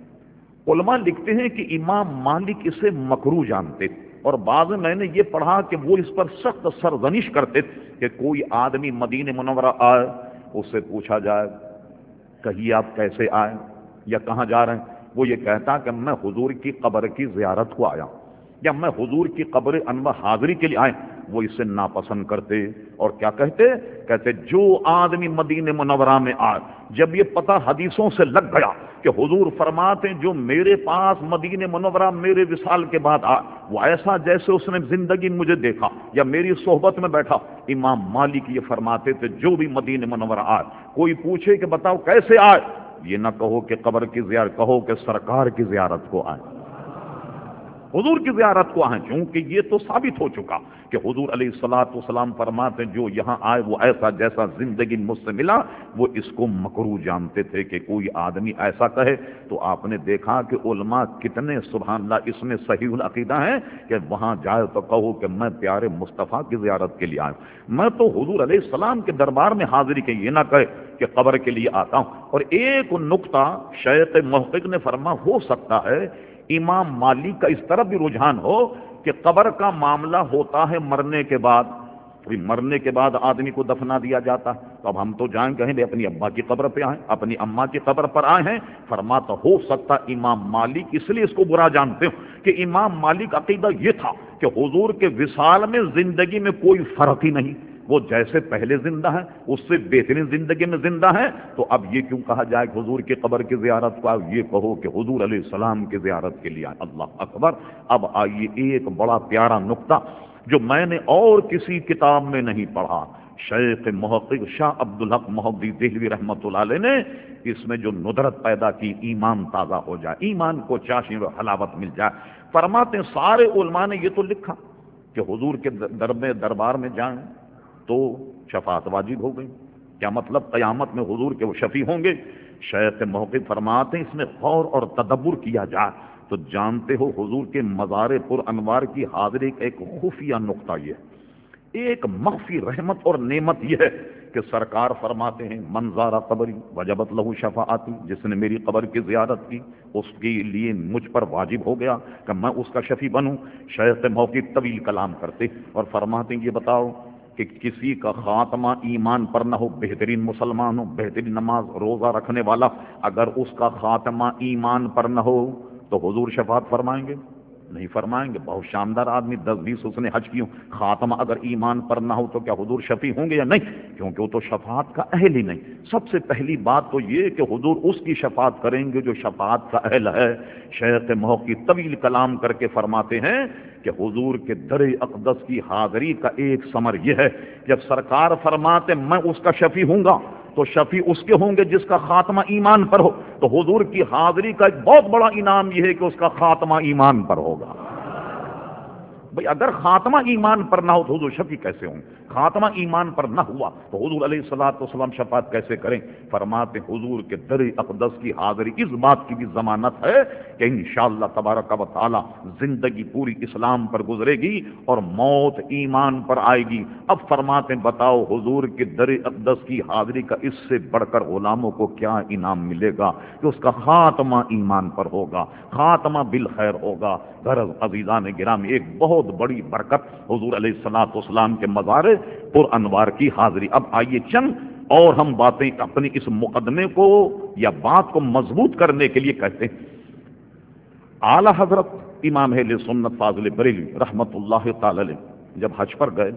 علماء لکھتے ہیں کہ امام مالک اسے مکروہ جانتے تھے، اور بعض میں میں نے یہ پڑھا کہ وہ اس پر سخت سرزنش کرتے تھے کہ کوئی آدمی مدینہ منورہ آئے، اس سے پوچھا جائے کہیے آپ کیسے آئے یا کہاں جا رہے ہیں، وہ یہ کہتا کہ میں حضور کی قبر کی زیارت کو آیا، یا میں حضور کی قبر انور حاضری کے لیے آئے۔ وہ اسے ناپسند کرتے اور کیا کہتے جو آدمی مدینہ منورہ میں آئے، جب یہ پتہ حدیثوں سے لگ گیا کہ حضور فرماتے ہیں جو میرے پاس مدینہ منورہ میرے وصال کے بعد آئے، وہ ایسا جیسے اس نے زندگی مجھے دیکھا یا میری صحبت میں بیٹھا۔ امام مالک یہ فرماتے تھے جو بھی مدینہ منورہ آئے، کوئی پوچھے کہ بتاؤ کیسے آئے، یہ نہ کہو کہ قبر کی زیارت، کہو کہ سرکار کی زیارت کو آئے، حضور کی زیارت کو آئیں، کیونکہ یہ تو ثابت ہو چکا کہ حضور علیہ الصلوۃ والسلام فرماتے ہیں جو یہاں آئے وہ ایسا جیسا زندگی مجھ سے ملا۔ وہ اس کو مکروہ جانتے تھے کہ کوئی آدمی ایسا کہے۔ تو آپ نے دیکھا کہ علماء کتنے سبحان اللہ اس میں صحیح العقیدہ ہیں کہ وہاں جائے تو کہو کہ میں پیارے مصطفیٰ کی زیارت کے لیے آیا ہوں، میں تو حضور علیہ السلام کے دربار میں حاضری کے، یہ نہ کہے کہ قبر کے لیے آتا ہوں۔ اور ایک نقطہ شیخ محقق نے فرما ہو سکتا ہے امام مالک کا اس طرف بھی رجحان ہو کہ قبر کا معاملہ ہوتا ہے مرنے کے بعد، مرنے کے بعد آدمی کو دفنا دیا جاتا ہے، تو اب ہم تو جائیں کہیں بھی اپنی ابا کی قبر پہ آئیں، اپنی اماں کی قبر پر آئے ہیں۔ فرماتا ہو سکتا امام مالک اس لیے اس کو برا جانتے ہوں کہ امام مالک عقیدہ یہ تھا کہ حضور کے وصال میں زندگی میں کوئی فرق ہی نہیں، وہ جیسے پہلے زندہ ہیں اس سے بہترین زندگی میں زندہ ہیں، تو اب یہ کیوں کہا جائے کہ حضور کی قبر کی زیارت کو، یہ کہو کہ حضور علیہ السلام کی زیارت کے لیے آئے۔ اللہ اکبر! اب آئیے ایک بڑا پیارا نقطہ جو میں نے اور کسی کتاب میں نہیں پڑھا، شیخ محقق شاہ عبدالحق محدثی دہلوی رحمۃ اللہ علیہ نے اس میں جو ندرت پیدا کی، ایمان تازہ ہو جائے، ایمان کو چاشنی و حلاوت مل جائے۔ فرماتے ہیں سارے علماء نے یہ تو لکھا کہ حضور کے دربار میں جائیں تو شفاعت واجب ہو گئی، کیا مطلب قیامت میں حضور کے وہ شفیع ہوں گے؟ شیخ محقق فرماتے ہیں اس میں غور اور تدبر کیا جائے تو جانتے ہو حضور کے مزار پر انوار کی حاضری کا ایک خفیہ نقطہ یہ ہے، ایک مخفی رحمت اور نعمت یہ ہے کہ سرکار فرماتے ہیں من زار قبری وجبت لہ شفاعتی، جس نے میری قبر کی زیارت کی اس کے لیے مجھ پر واجب ہو گیا کہ میں اس کا شفیع بنوں۔ شیخ موقع طویل کلام کرتے اور فرماتے ہیں یہ بتاؤ کہ کسی کا خاتمہ ایمان پر نہ ہو، بہترین مسلمان ہو، بہترین نماز روزہ رکھنے والا، اگر اس کا خاتمہ ایمان پر نہ ہو تو حضور شفاعت فرمائیں گے؟ نہیں فرمائیں گے۔ بہت شاندار آدمی 10-20 اس نے حج کیوں، خاتمہ اگر ایمان پر نہ ہو تو کیا حضور شفیع ہوں گے یا نہیں؟ کیونکہ وہ تو شفاعت کا اہل ہی نہیں۔ سب سے پہلی بات تو یہ کہ حضور اس کی شفاعت کریں گے جو شفاعت کا اہل ہے۔ شیخ موقع طویل کلام کر کے فرماتے ہیں کہ حضور کے در اقدس کی حاضری کا ایک ثمر یہ ہے، جب سرکار فرماتے میں اس کا شفیع ہوں گا تو شفیع اس کے ہوں گے جس کا خاتمہ ایمان پر ہو، تو حضور کی حاضری کا ایک بہت بڑا انعام یہ ہے کہ اس کا خاتمہ ایمان پر ہوگا۔ بھئی اگر خاتمہ ایمان پر نہ ہو تو حضور شفیع کیسے ہوں؟ خاتمہ ایمان پر نہ ہوا تو حضور علیہ الصلوۃ والسلام شفاعت کیسے کریں؟ فرماتے حضور کے در اقدس کی حاضری اس بات کی بھی ضمانت ہے کہ انشاءاللہ تبارک و تعالی زندگی پوری اسلام پر گزرے گی اور موت ایمان پر آئے گی۔ اب فرماتے بتاؤ حضور کے در اقدس کی حاضری کا اس سے بڑھ کر غلاموں کو کیا انعام ملے گا کہ اس کا خاتمہ ایمان پر ہوگا، خاتمہ بالخیر ہوگا۔ غرض عزیزان گرامی، ایک بہت بڑی برکت حضور علیہ الصلوۃ والسلام کے مزار پر انوار کی حاضری۔ اب آئیے چند اور ہم باتیں اپنی اس مقدمے کو یا بات کو مضبوط کرنے کے لیے کہتے ہیں۔ اعلی حضرت امام اہل سنت فاضل بریلوی رحمت اللہ تعالی علیہ جب حج پر گئے،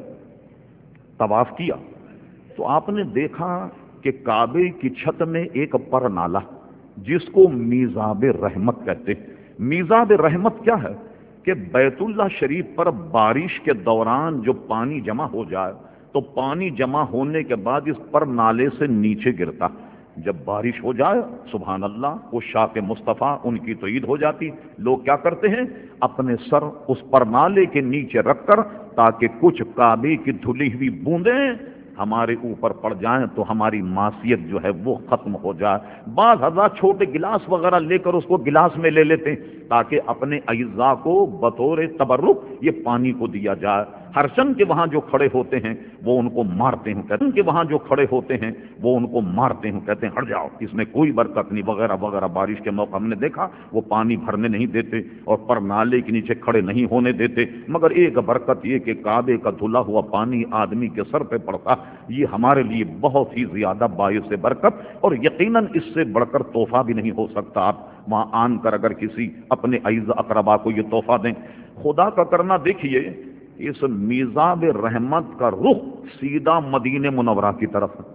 طواف کیا تو آپ نے دیکھا کہ کعبے کی چھت میں ایک پر نالہ جس کو میزاب رحمت کہتے ہیں۔ میزاب رحمت کیا ہے کہ بیت اللہ شریف پر بارش کے دوران جو پانی جمع ہو جائے تو پانی جمع ہونے کے بعد اس پر نالے سے نیچے گرتا، جب بارش ہو جائے سبحان اللہ وہ شاق مصطفیٰ ان کی تو عید ہو جاتی، لوگ کیا کرتے ہیں اپنے سر اس پر نالے کے نیچے رکھ کر تاکہ کچھ کعبے کی دھلی ہوئی بوندیں ہمارے اوپر پڑ جائیں تو ہماری معصیت جو ہے وہ ختم ہو جائے۔ بعض حضرات چھوٹے گلاس وغیرہ لے کر اس کو گلاس میں لے لیتے ہیں تاکہ اپنے اعزاء کو بطور تبرک یہ پانی کو دیا جائے۔ ہرچند کے وہاں جو کھڑے ہوتے ہیں وہ ان کو مارتے ہیں، کہتے ہیں کہ وہاں جو کھڑے ہوتے ہیں وہ ان کو مارتے ہیں، کہتے ہیں ہٹ جاؤ اس میں کوئی برکت نہیں وغیرہ وغیرہ۔ بارش کے موقع ہم نے دیکھا وہ پانی بھرنے نہیں دیتے اور پر نالے کے نیچے کھڑے نہیں ہونے دیتے، مگر ایک برکت یہ کہ کعبے کا دھلا ہوا پانی آدمی کے سر پہ پڑتا، یہ ہمارے لیے بہت ہی زیادہ باعث برکت اور یقیناً اس سے بڑھ کر تحفہ بھی نہیں ہو سکتا۔ آپ وہاں آن کر اگر کسی اپنے عزیز اقربا کو یہ تحفہ دیں، خدا کا کرنا دیکھیے اس میزاب رحمت کا رخ سیدھا مدینہ منورہ کی طرف ہے۔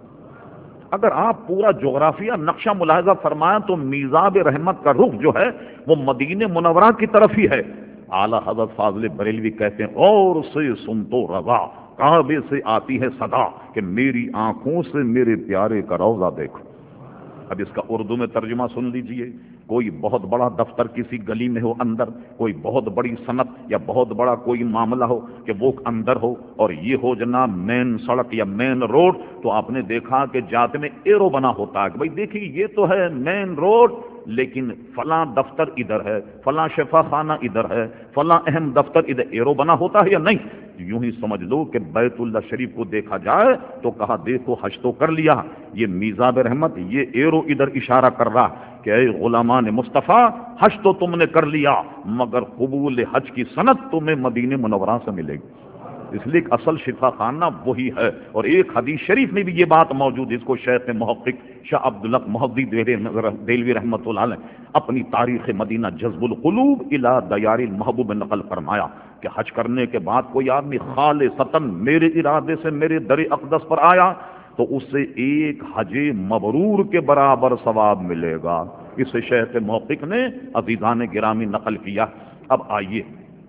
اگر آپ پورا جغرافیہ نقشہ ملاحظہ فرمائیں تو میزاب رحمت کا رخ جو ہے وہ مدینہ منورہ کی طرف ہی ہے۔ اعلی حضرت فاضل بریلوی کہتے ہیں اور سے سن تو رضا، کعبے سے آتی ہے صدا کہ میری آنکھوں سے میرے پیارے کا روضہ دیکھو۔ اب اس کا اردو میں ترجمہ سن لیجئے۔ کوئی بہت بڑا دفتر کسی گلی میں ہو اندر، کوئی بہت بڑی صنعت یا بہت بڑا کوئی معاملہ ہو کہ وہ اندر ہو، اور یہ ہو جناب مین سڑک یا مین روڈ، تو آپ نے دیکھا کہ جاتے میں ایرو بنا ہوتا ہے کہ بھائی دیکھیے یہ تو ہے مین روڈ لیکن فلاں دفتر ادھر ہے، فلاں شفا خانہ ادھر ہے، فلاں اہم دفتر ادھر، ایرو بنا ہوتا ہے یا نہیں؟ یوں ہی سمجھ لو کہ بیت اللہ شریف کو دیکھا جائے تو کہا دیکھو حج تو کر لیا، یہ میزاب رحمت یہ ایرو ادھر اشارہ کر رہا کہ اے غلامان مصطفیٰ حج تو تم نے کر لیا مگر قبول حج کی سند تمہیں مدینہ منورہ سے ملے گی۔ اس لیے اصل شفا خانہ وہی ہے، اور ایک حدیث شریف میں بھی یہ بات موجود ہے، اس کو شیخ محقق شاہ عبدالحق محدث دہلوی رحمۃ اللہ علیہ اپنی تاریخ مدینہ جذب القلوب الی دیار المحبوب نقل فرمایا کہ حج کرنے کے بعد کوئی آدمی خالصتاً میرے ارادے سے میرے در اقدس پر آیا تو اسے ایک حج مبرور کے برابر ثواب ملے گا۔ اسے شیخ محقق نے عزیزان گرامی نقل کیا۔ اب آئیے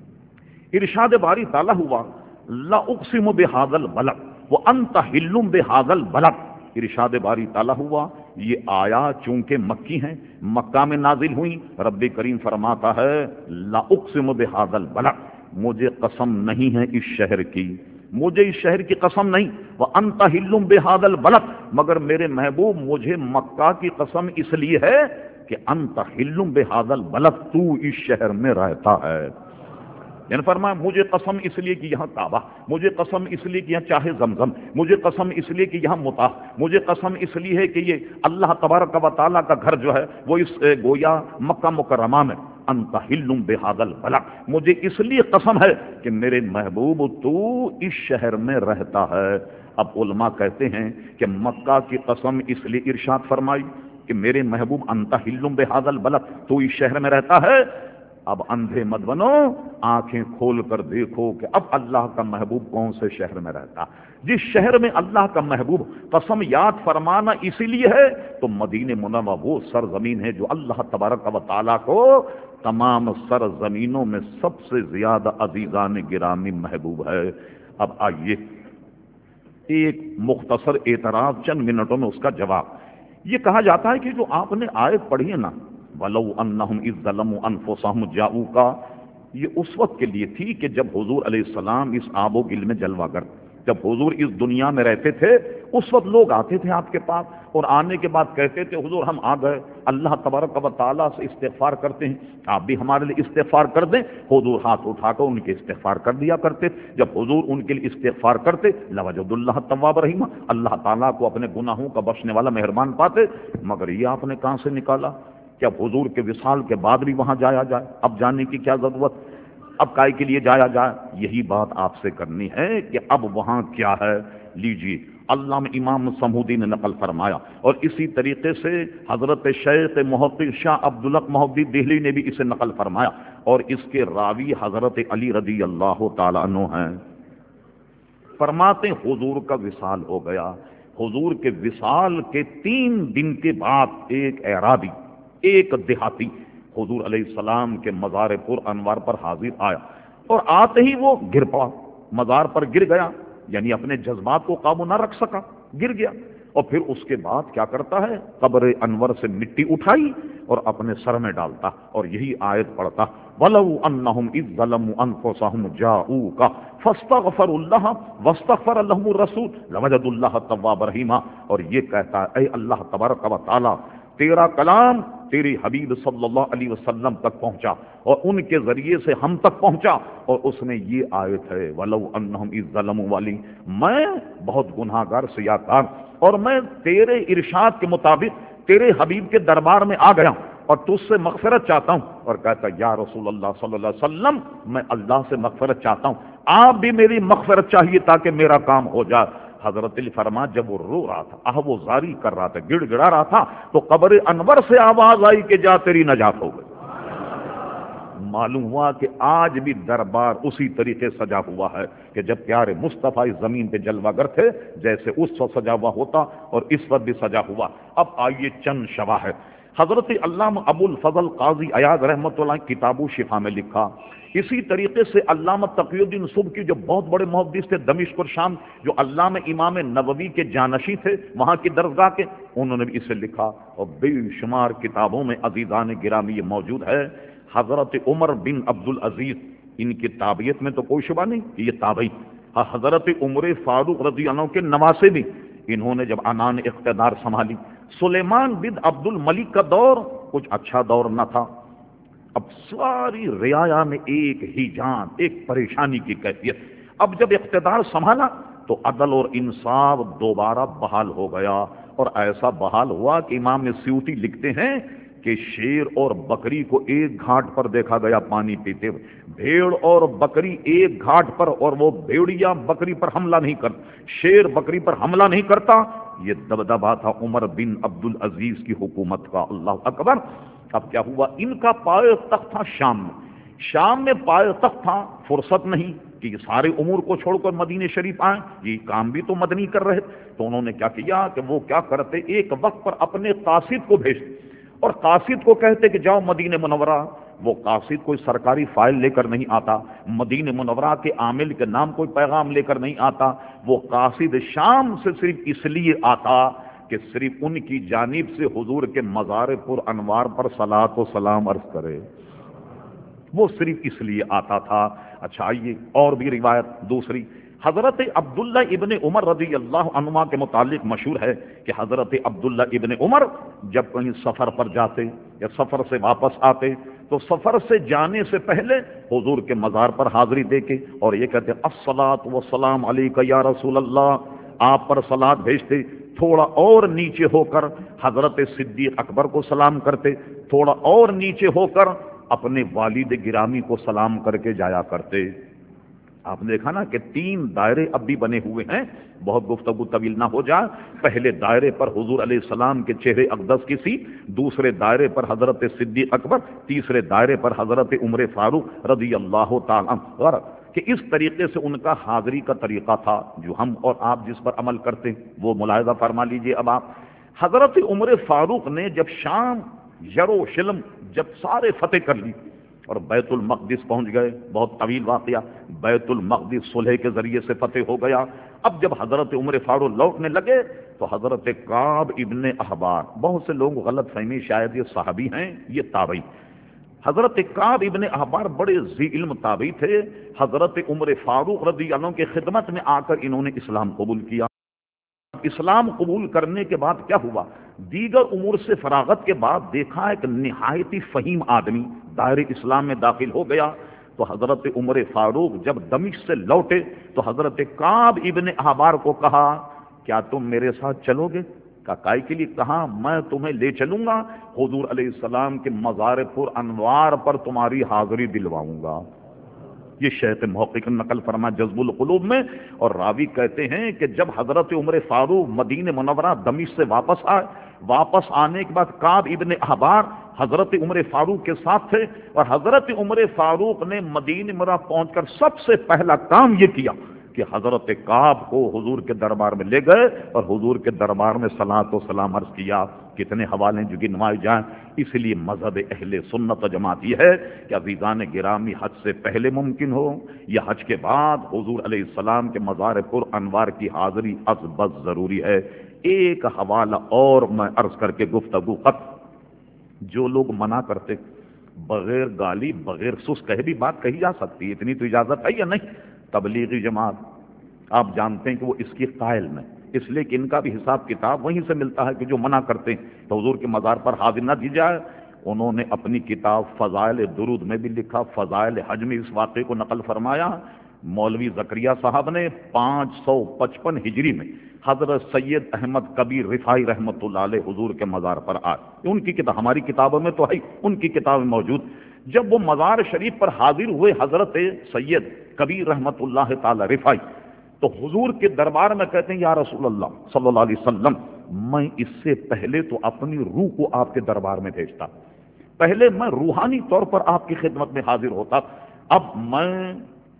ارشاد باری تعالیٰ ہوا لا اقسم بہذا البلد وانت حل بہذا البلد۔ ارشاد باری تعالیٰ ہوا یہ آیات چونکہ مکی ہیں، مکہ میں نازل ہوئی، رب کریم فرماتا ہے لا اقسم بہذا البلد، مجھے قسم نہیں ہے اس شہر کی، مجھے اس شہر کی قسم نہیں، وانت حل بہذا البلد، مگر میرے محبوب مجھے مکہ کی قسم اس لیے ہے کہ انت حل بہذا البلد، تو اس شہر میں رہتا ہے. یعنی فرمایا مجھے قسم اس لیے کہ یہاں کعبہ، مجھے قسم اس لیے کہ یہاں چاہے زمزم، مجھے قسم اس لیے کہ یہاں مطاف، مجھے قسم اس لیے ہے کہ یہ اللہ تبارک و تعالیٰ کا گھر جو ہے وہ اس گویا مکہ مکرمہ میں. انت حل بہذا البلد، مجھے اس لیے قسم ہے کہ میرے محبوب تو اس شہر میں رہتا ہے. اب علماء کہتے ہیں کہ مکہ کی قسم اس لیے ارشاد فرمائی کہ میرے محبوب انت حل بہذا البلد، تو اس شہر میں رہتا ہے. اب اندھے مت بنو، آنکھیں کھول کر دیکھو کہ اب اللہ کا محبوب کون سے شہر میں رہتا. جس شہر میں اللہ کا محبوب قسم یاد فرمانا اسی لیے ہے تو مدینہ منورہ وہ سرزمین ہے جو اللہ تبارک و تعالیٰ کو تمام سرزمینوں میں سب سے زیادہ عزیزان گرامی محبوب ہے. اب آئیے ایک مختصر اعتراض چند منٹوں میں اس کا جواب. یہ کہا جاتا ہے کہ جو آپ نے آیت پڑھی ہے نا وَلَوْ أَنَّهُمْ إِذْ ظَلَمُوا أَنفُسَهُمْ جَاءُوكَ، یہ اس وقت کے لیے تھی کہ جب حضور علیہ السلام اس آب و گل میں جلوہ گر، جب حضور اس دنیا میں رہتے تھے اس وقت لوگ آتے تھے آپ کے پاس اور آنے کے بعد کہتے تھے حضور ہم آ گئے، اللہ تبارک و تعالیٰ سے استغفار کرتے ہیں، آپ بھی ہمارے لیے استغفار کر دیں. حضور ہاتھ اٹھا کر ان کے استغفار کر دیا کرتے. جب حضور ان کے لیے استغفار کرتے لوجد اللہ تواب رحیم، اللہ تعالیٰ کو اپنے گناہوں کا بخشنے والا مہربان پاتے. مگر یہ آپ نے کہاں سے نکالا کہ اب حضور کے وصال کے بعد بھی وہاں جایا جائے؟ اب جانے کی کیا ضرورت، اب کائے کے لیے جایا جائے؟ یہی بات آپ سے کرنی ہے کہ اب وہاں کیا ہے. لیجیے علامہ امام سمودی نے نقل فرمایا اور اسی طریقے سے حضرت شیخ محقق شاہ عبدالحق محدث دہلی نے بھی اسے نقل فرمایا اور اس کے راوی حضرت علی رضی اللہ تعالیٰ عنہ ہیں. فرماتے حضور کا وصال ہو گیا. حضور کے وصال کے 3 دن کے بعد ایک اعرابی، ایک دیہاتی حضور علیہ السلام کے مزار پر انوار پر حاضر آیا اور آتے ہی وہ گر پڑا، مزار پر گر گیا، یعنی اپنے جذبات کو قابو نہ رکھ سکا، گر گیا. اور پھر اس کے بعد کیا کرتا ہے، قبر انور سے مٹی اٹھائی اور اپنے سر میں ڈالتا اور یہی آیت پڑھتا وَلَوْ أَنَّهُمْ إِذْ ظَلَمُوا أَنفُسَهُمْ جَاءُوكَ فَاسْتَغْفَرُوا اللَّهَ وَاسْتَغْفَرَ لَهُمُ الرَّسُولُ لَوَجَدُوا اللَّهَ تَوَّابًا رَحِيمًا. اور یہ کہتا ہے اے اللہ تبارک و تعالی، تیرا کلام تیرے حبیب صلی اللہ علیہ وسلم تک پہنچا اور ان کے ذریعے سے ہم تک پہنچا اور اس میں یہ آیت ہے وَلَوْ أَنَّهُمْ إِذْ ظَلَمُوا والی، میں بہت گناہگار سیاکار اور میں تیرے ارشاد کے مطابق تیرے حبیب کے دربار میں آ گیا اور تجھ سے مغفرت چاہتا ہوں. اور کہتا یا رسول اللہ صلی اللہ علیہ وسلم میں اللہ سے مغفرت چاہتا ہوں، آپ بھی میری مغفرت چاہیے تاکہ میرا کام ہو جائے. حضرت علی فرما جب وہ رو رہا تھا، وہ زاری کر رہا تھا، گڑ گڑا رہا تھا تو قبر انور سے آواز آئی کہ جا تیری نجات ہو گئی. معلوم ہوا کہ آج بھی دربار اسی طریقے سجا ہوا ہے کہ جب پیارے مصطفیٰ اس زمین پہ جلوہ گر تھے جیسے اس وقت سجا ہوا ہوتا اور اس وقت بھی سجا ہوا. اب آئیے چند شواہد. حضرت علامہ ابو الفضل قاضی عیاض رحمۃ اللہ کتاب الشفا میں لکھا. اسی طریقے سے علامہ تقی الدین سبکی جو بہت بڑے محدث تھے دمشق اور شام، جو علامہ امام نووی کے جانشین تھے وہاں کی درگاہ کے، انہوں نے بھی اسے لکھا اور بے شمار کتابوں میں عزیزان گرامی یہ موجود ہے. حضرت عمر بن عبد العزیز، ان کی تابعیت میں تو کوئی شبہ نہیں کہ یہ تابعی، حضرت عمر فاروق رضی اللہ عنہ کے نواسے بھی، انہوں نے جب عنان اقتدار سنبھالی. سلیمان بن عبد الملک کا دور کچھ اچھا دور نہ تھا. اب ساری رعایا میں ایک ہی جان، ایک پریشانی کی کیفیت. اب جب اقتدار سنبھالا تو عدل اور انصاف دوبارہ بحال ہو گیا اور ایسا بحال ہوا کہ امام سیوطی لکھتے ہیں کہ شیر اور بکری کو ایک گھاٹ پر دیکھا گیا پانی پیتے ہوئے، بھیڑ اور بکری ایک گھاٹ پر، اور وہ بھیڑیا بکری پر حملہ نہیں کرتا، شیر بکری پر حملہ نہیں کرتا. یہ دبدبا تھا عمر بن عبد العزیز کی حکومت کا. اللہ اکبر. اب کیا ہوا، ان کا پائے تخت تھا شام میں پائے تخت تھا. فرصت نہیں کہ یہ سارے امور کو چھوڑ کر مدینہ شریف آئیں، یہ کام بھی تو مدنی کر رہے. تو انہوں نے کیا کیا کہ وہ کیا کرتے، ایک وقت پر اپنے قاصد کو بھیجتے اور قاصد کو کہتے کہ جاؤ مدینہ منورہ. وہ قاصد کوئی سرکاری فائل لے کر نہیں آتا، مدینہ منورہ کے عامل کے نام کوئی پیغام لے کر نہیں آتا. وہ قاصد شام سے صرف اس لیے آتا کہ صرف ان کی جانب سے حضور کے مزار پر انوار پر صلاۃ و سلام عرض کرے. وہ صرف اس لیے آتا تھا. اچھا آئیے اور بھی روایت دوسری. حضرت عبداللہ ابن عمر رضی اللہ عنہما کے متعلق مشہور ہے کہ حضرت عبداللہ ابن عمر جب کہیں سفر پر جاتے یا سفر سے واپس آتے تو سفر سے جانے سے پہلے حضور کے مزار پر حاضری دے کے اور یہ کہتے الصلاۃ والسلام علیک یا رسول اللہ، آپ پر صلات بھیجتے، تھوڑا اور نیچے ہو کر حضرت صدیق اکبر کو سلام کرتے، تھوڑا اور نیچے ہو کر اپنے والد گرامی کو سلام کر کے جایا کرتے۔ آپ نے دیکھا نا کہ 3 دائرے اب بھی بنے ہوئے ہیں، بہت گفتگو طویل نہ ہو جائے۔ پہلے دائرے پر حضور علیہ السلام کے چہرے اقدس کی سی، دوسرے دائرے پر حضرت صدیق اکبر، تیسرے دائرے پر حضرت عمر فاروق رضی اللہ تعالی عنہ، کہ اس طریقے سے ان کا حاضری کا طریقہ تھا جو ہم اور آپ جس پر عمل کرتے ہیں وہ ملاحظہ فرما لیجئے۔ اب آپ حضرت عمر فاروق نے جب شام، یروشلم جب سارے فتح کر لی اور بیت المقدس پہنچ گئے، بہت طویل واقعہ، بیت المقدس صلح کے ذریعے سے فتح ہو گیا۔ اب جب حضرت عمر فاروق لوٹنے لگے تو حضرت کعب ابن احبار، بہت سے لوگ غلط فہمی شاید یہ صحابی ہیں، یہ تابعی، حضرت کعب ابن احبار بڑے ذی علم تابعی تھے، حضرت عمر فاروق رضی اللہ عنہ کی خدمت میں آ کر انہوں نے اسلام قبول کیا۔ اسلام قبول کرنے کے بعد کیا ہوا، دیگر امور سے فراغت کے بعد دیکھا ایک نہایتی فہیم آدمی دائرے اسلام میں داخل ہو گیا۔ تو حضرت عمر فاروق جب دمشق سے لوٹے تو حضرت کعب ابن احبار کو کہا کیا تم میرے ساتھ چلو گے؟ کائی کے لیے؟ کہا میں تمہیں لے چلوں گا، حضور علیہ السلام کے مزار پر انوار پر تمہاری حاضری دلواؤں گا۔ یہ شیخ محقق نقل فرما جذب القلوب میں، اور راوی کہتے ہیں کہ جب حضرت عمر فاروق مدینہ منورہ دمشق سے واپس آئے، واپس آنے کے بعد کعب ابن احبار حضرت عمر فاروق کے ساتھ تھے، اور حضرت عمر فاروق نے مدینہ منورہ پہنچ کر سب سے پہلا کام یہ کیا کہ حضرت کعب کو حضور کے دربار میں لے گئے اور حضور کے دربار میں صلاۃ و سلام عرض کیا۔ کتنے حوالے جو گنوائے جائیں۔ اس لیے مذہب اہل سنت و جماعت یہ ہے کہ عزیزان گرامی حج سے پہلے ممکن ہو یا حج کے بعد حضور علیہ السلام کے مزار پر انوار کی حاضری از بس ضروری ہے۔ ایک حوالہ اور میں عرض کر کے گفتگو ختم۔ جو لوگ منع کرتے بغیر گالی بغیر سس کہے بھی بات کہی جا سکتی ہے، اتنی تو اجازت ہے یا نہیں؟ تبلیغی جماعت آپ جانتے ہیں کہ وہ اس کی قائل میں، اس لیے کہ ان کا بھی حساب کتاب وہیں سے ملتا ہے کہ جو منع کرتے ہیں تو حضور کے مزار پر حاضر نہ دی جائے۔ انہوں نے اپنی کتاب فضائل درود میں بھی لکھا، فضائل حج میں اس واقعے کو نقل فرمایا۔ مولوی زکریہ صاحب نے 555 ہجری میں حضرت سید احمد کبیر رفاعی رحمۃ اللہ علیہ حضور کے مزار پر آئے، ان کی کتاب ہماری کتابوں میں تو ہے، ان کی کتاب میں موجود۔ جب وہ مزار شریف پر حاضر ہوئے حضرت سید کبیر رحمۃ اللہ تعالی رفاعی، تو حضور کے دربار میں کہتے ہیں یا رسول اللہ صلی اللہ علیہ وسلم، میں اس سے پہلے تو اپنی روح کو آپ کے دربار میں بھیجتا، پہلے میں روحانی طور پر آپ کی خدمت میں حاضر ہوتا، اب میں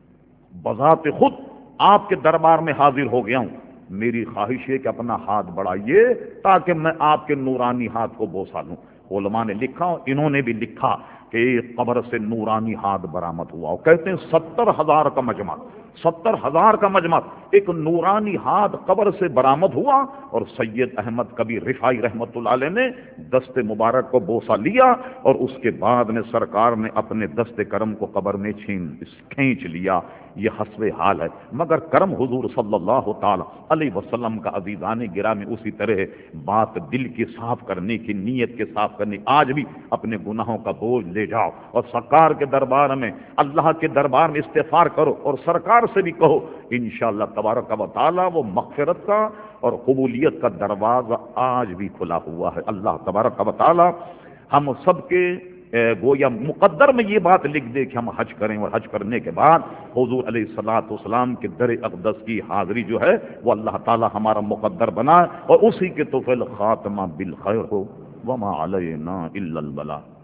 بذات خود آپ کے دربار میں حاضر ہو گیا ہوں، میری خواہش ہے کہ اپنا ہاتھ بڑھائیے تاکہ میں آپ کے نورانی ہاتھ کو بوسا لوں۔ علماء نے لکھا، انہوں نے بھی لکھا کہ ایک قبر سے نورانی ہاتھ برآمد ہوا، اور کہتے ہیں 70,000 کا مجمع، 70,000 کا مجمع، ایک نورانی ہاتھ قبر سے برآمد ہوا، اور سید احمد کبیر رفاعی رحمۃ اللہ علیہ نے دست مبارک کو بوسا لیا، اور اس کے بعد میں سرکار نے اپنے دست کرم کو قبر میں کھینچ لیا۔ یہ حسب حال ہے، مگر کرم حضور صلی اللہ تعالی علیہ وسلم کا عزیزان گرامی اسی طرح بات دل کی صاف کرنے کی، نیت کے صاف کرنے۔ آج بھی اپنے گناہوں کا بوجھ لے جاؤ اور سرکار کے دربار میں، اللہ کے دربار میں استغفار کرو، اور سرکار سے بھی کہو انشاءاللہ تبارک و تعالی وہ مغفرت کا اور قبولیت کا دروازہ آج بھی کھلا ہوا ہے۔ اللہ تبارک و تعالی ہم سب کے گویا مقدر میں یہ بات لکھ دے کہ ہم حج کریں، اور حج کرنے کے بعد حضور علیہ الصلوۃ والسلام کے در اقدس کی حاضری جو ہے وہ اللہ تعالی ہمارا مقدر بنائے، اور اسی کے توفیل خاتمہ بالخیر ہو۔ وما علینا الا البلاغ۔